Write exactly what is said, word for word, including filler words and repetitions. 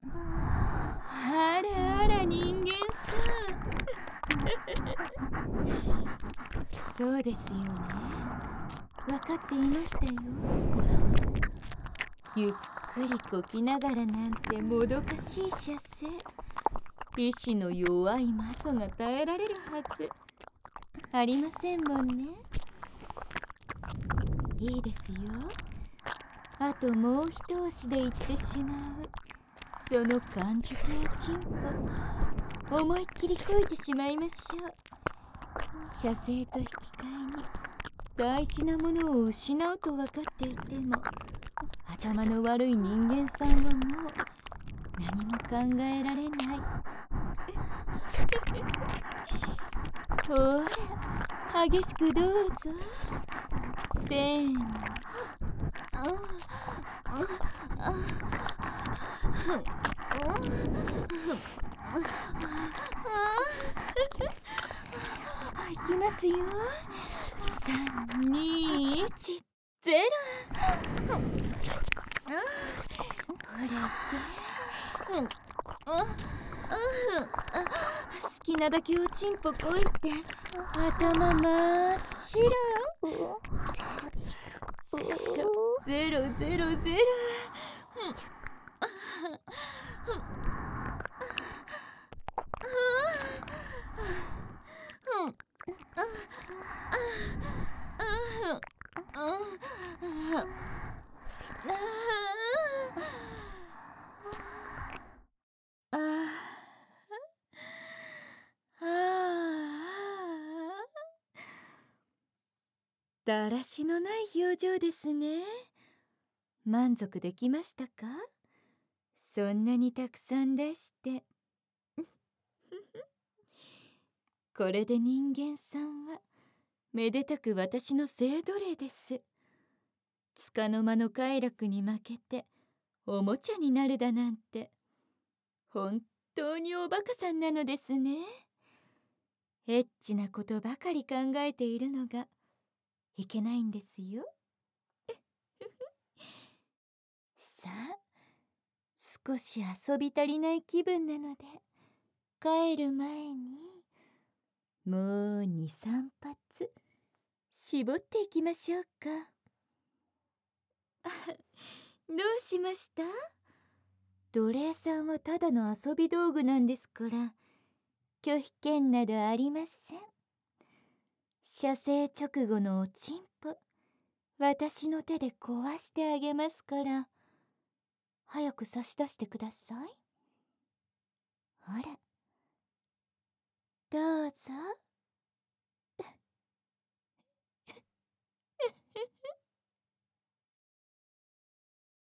あらあら人間さん。そうですよね。分かっていましたよ。ゆっくりこきながらなんてもどかしい射精。意志の弱い魔女が耐えられるはずありませんもんね。いいですよ。あともう一押しでいってしまうその完熟おちんぽ、思いっきりこいてしまいましょう。射精と引き換えに大事なものを失うと分かっていても、頭の悪い人間さんはもう何も考えられない。ほら激しくどうぞ。せーの。いきますよ。さんにいちゼロ。ほら好きなだけおちんぽこいて頭真っ白。ゼロゼロゼロ。ああ、だらしのない表情ですね。満足できましたか？そんなにたくさん出してこれで人間さんはめでたく私の性奴隷です。束の間の快楽に負けておもちゃになるだなんて本当におバカさんなのですね。エッチなことばかり考えているのがいけないんですよ。さあ、少し遊び足りない気分なので帰る前にもうに、さん発絞っていきましょうか。どうしました？奴隷さんはただの遊び道具なんですから拒否権などありません。射精直後のおちんぽ私の手で壊してあげますから早く差し出してください。ほら